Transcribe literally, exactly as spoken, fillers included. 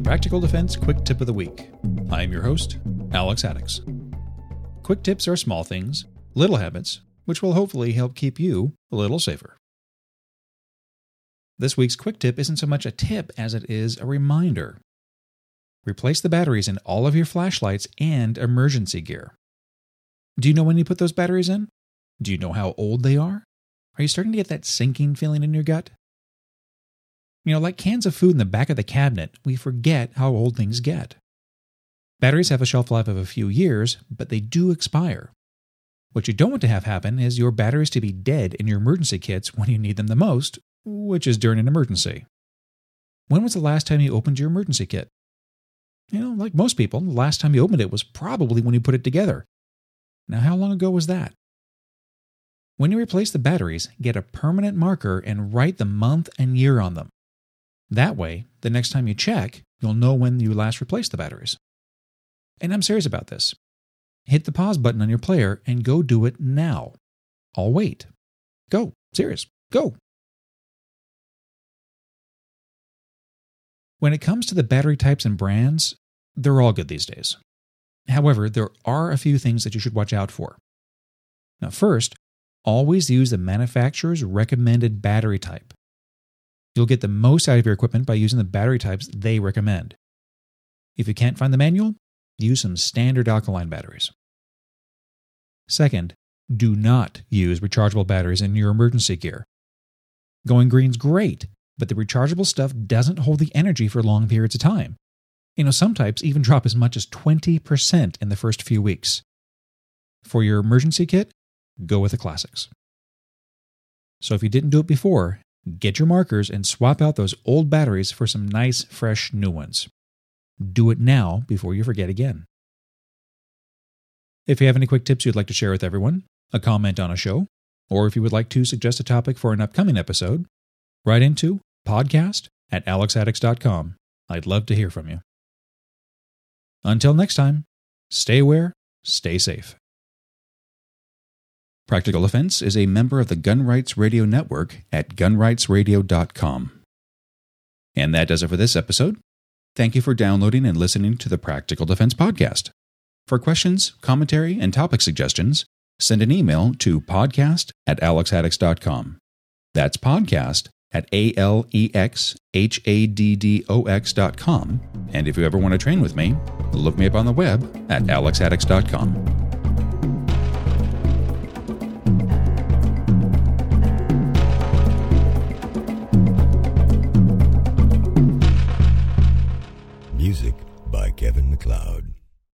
Practical Defense Quick Tip of the Week. I am your host, Alex Haddix. Quick tips are small things, little habits, which will hopefully help keep you a little safer. This week's quick tip isn't so much a tip as it is a reminder. Replace the batteries in all of your flashlights and emergency gear. Do you know when you put those batteries in? Do you know how old they are? Are you starting to get that sinking feeling in your gut? You know, like cans of food in the back of the cabinet, we forget how old things get. Batteries have a shelf life of a few years, but they do expire. What you don't want to have happen is your batteries to be dead in your emergency kits when you need them the most, which is during an emergency. When was the last time you opened your emergency kit? You know, like most people, the last time you opened it was probably when you put it together. Now, how long ago was that? When you replace the batteries, get a permanent marker and write the month and year on them. That way, the next time you check, you'll know when you last replaced the batteries. And I'm serious about this. Hit the pause button on your player and go do it now. I'll wait. Go. Serious. Go. When it comes to the battery types and brands, they're all good these days. However, there are a few things that you should watch out for. Now, first, always use the manufacturer's recommended battery type. You'll get the most out of your equipment by using the battery types they recommend. If you can't find the manual, use some standard alkaline batteries. Second, do not use rechargeable batteries in your emergency gear. Going green's great, but the rechargeable stuff doesn't hold the energy for long periods of time. You know, some types even drop as much as twenty percent in the first few weeks. For your emergency kit, go with the classics. So if you didn't do it before, get your markers and swap out those old batteries for some nice, fresh new ones. Do it now before you forget again. If you have any quick tips you'd like to share with everyone, a comment on a show, or if you would like to suggest a topic for an upcoming episode, write into podcast at alex haddix dot com. I'd love to hear from you. Until next time, stay aware, stay safe. Practical Defense is a member of the Gun Rights Radio Network at gun rights radio dot com. And that does it for this episode. Thank you for downloading and listening to the Practical Defense Podcast. For questions, commentary, and topic suggestions, send an email to podcast at alex haddix dot com. That's podcast at A L E X H A D D O X dot com. And if you ever want to train with me, look me up on the web at alex haddix dot com. Music by Kevin MacLeod.